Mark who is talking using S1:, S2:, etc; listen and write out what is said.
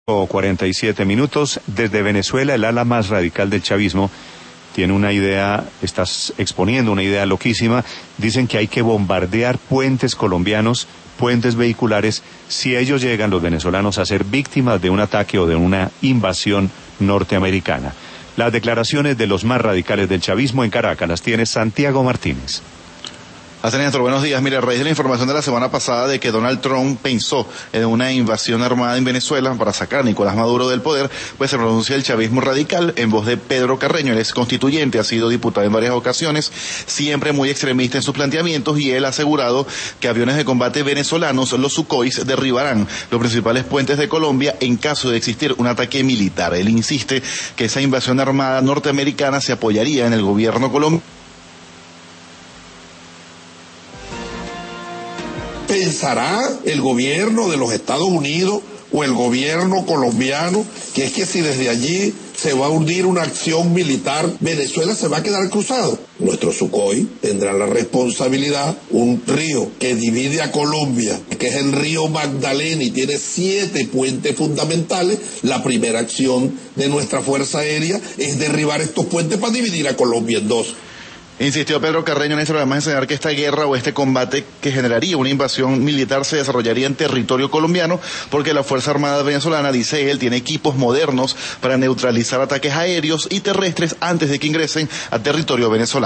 S1: 47 minutos. Desde Venezuela, el ala más radical del chavismo tiene una idea, estás exponiendo una idea loquísima. Dicen que hay que bombardear puentes colombianos, puentes vehiculares, si ellos llegan, los venezolanos, a ser víctimas de un ataque o de una invasión norteamericana. Las declaraciones de los más radicales del chavismo en Caracas las tiene Santiago Martínez.
S2: Néstor, buenos días. Mira, a raíz de la información de la semana pasada de que Donald Trump pensó en una invasión armada en Venezuela para sacar a Nicolás Maduro del poder, pues se pronuncia el chavismo radical en voz de Pedro Carreño. Él es constituyente, ha sido diputado en varias ocasiones, siempre muy extremista en sus planteamientos, y él ha asegurado que aviones de combate venezolanos, los Sukhois, derribarán los principales puentes de Colombia en caso de existir un ataque militar. Él insiste que esa invasión armada norteamericana se apoyaría en el gobierno colombiano.
S3: ¿Pensará el gobierno de los Estados Unidos o el gobierno colombiano que es que si desde allí se va a hundir una acción militar, Venezuela se va a quedar cruzado? Nuestros Sukhoi tendrán la responsabilidad, un río que divide a Colombia, que es el río Magdalena y tiene 7 puentes fundamentales. La primera acción de nuestra Fuerza Aérea es derribar estos puentes para dividir a Colombia en dos.
S2: Insistió Pedro Carreño en eso, además de enseñar que esta guerra o este combate que generaría una invasión militar se desarrollaría en territorio colombiano, porque la Fuerza Armada venezolana, dice él, tiene equipos modernos para neutralizar ataques aéreos y terrestres antes de que ingresen a territorio venezolano.